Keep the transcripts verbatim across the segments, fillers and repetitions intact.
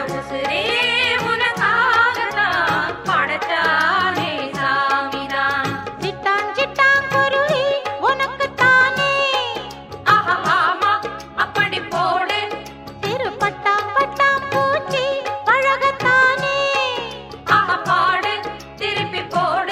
உசுரே உனக்காகத்தான் படைச்சானே சாமிதான். சிட்டான் சிட்டான் குருவி உனக்குத்தானே. ஆஹா ஆமா அப்படி போடு. சிறு பட்டாம் பட்டாம் பூச்சி பழகத்தானே. ஆஹா பாடு திருப்பி போடு.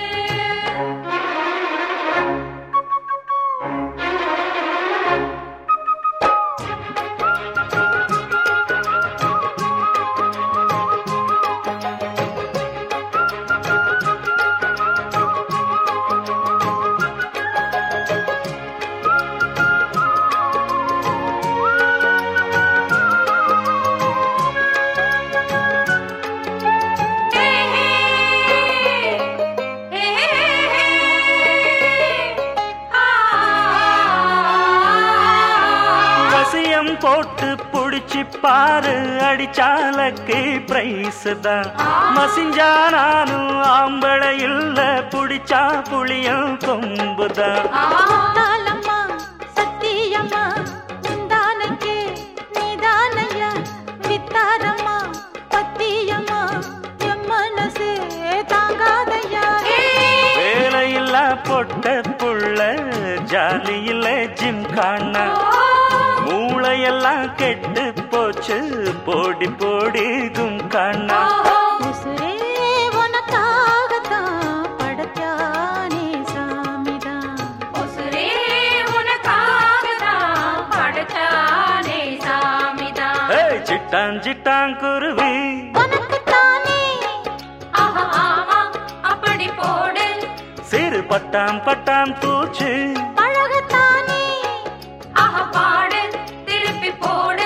போட்டு புடிச்சு பாரு அடிச்சாலக்கு பிரைஸ் தான். மசிஞ்சா நானும் ஆம்பளை இல்ல புடிச்சா புளியும் கொம்புதான். தாளம்மா சத்தியம்மா உந்தானைக்கே நீதானையா வித்தாரம்மா பத்தியம்மா என் மனசே தாங்காதையா. வேலையில்லா பொட்ட புள்ள ஜாலியில ஜிம் காண மூளையெல்லாம் கெட்டு போச்சு போடி போடி கும்கானா. உசுரே உனக்காகத்தான் படைச்சானே சாமிதான். உசுரே உனக்காகத்தான் படைச்சானே சாமிதான். சிட்டான் சிட்டான் குருவி உனக்குத்தானே. ஆஹா ஆமா அப்படி போடு. சிறு பட்டாம் பட்டாம் பூச்சி பழகத்தானே. ஆஹா பாடு திருப்பி போடு.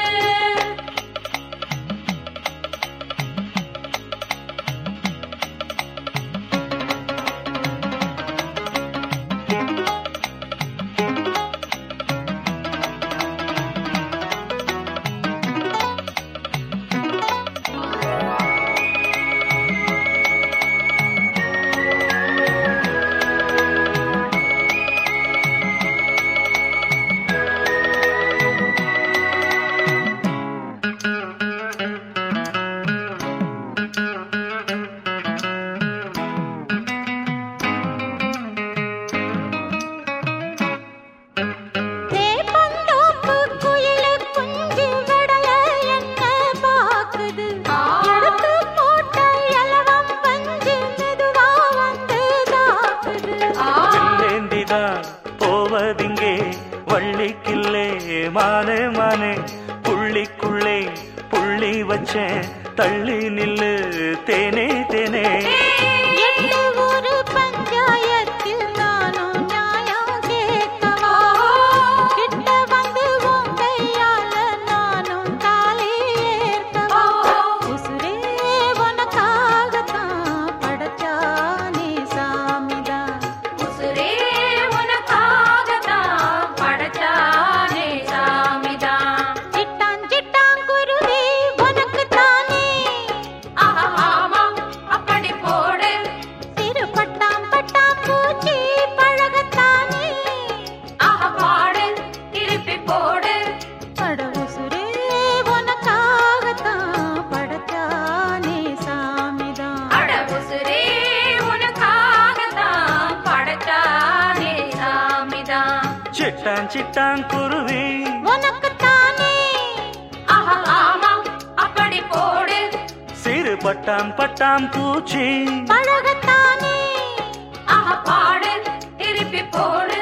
போவதிங்கே வள்ளிக்கில்லே மானே மானே புள்ளிக்குள்ளே புள்ளி வச்சேன் தள்ளி நில்லு தேனே தேனே. ஒரு பஞ்சாயத்தில் நானும் நியாயம் கேட்கவா. கிட்ட வந்து உன் கையால நானும் தாலி ஏற்கவா. உசுரே உனக்காகத்தான் படைச்சானே சாமிதான். உசுரே உனக்காகத்தான் படைச்சானே சாமிதான். சிட்டான் சிட்டான் குருவி உனக்குத்தானே. ஆஹா ஆமா அப்படி போடு. சிறு பட்டாம் பட்டாம் பூச்சி பழகத்தானே. ஆஹா பாடு திருப்பி போடு. அட உசுரே உனக்காகத்தான் படைச்சானே சாமிதான். அட உசுரே உனக்காகத்தான் படைச்சானே சாமிதான். சிட்டான் சிட்டான் குருவி உனக்குத்தானே. ஆஹா ஆமா அப்படி போடு. சிறு பட்டாம் பட்டாம் பூச்சி பழகத்தானே. ஆஹா பாடு திருப்பி போடு.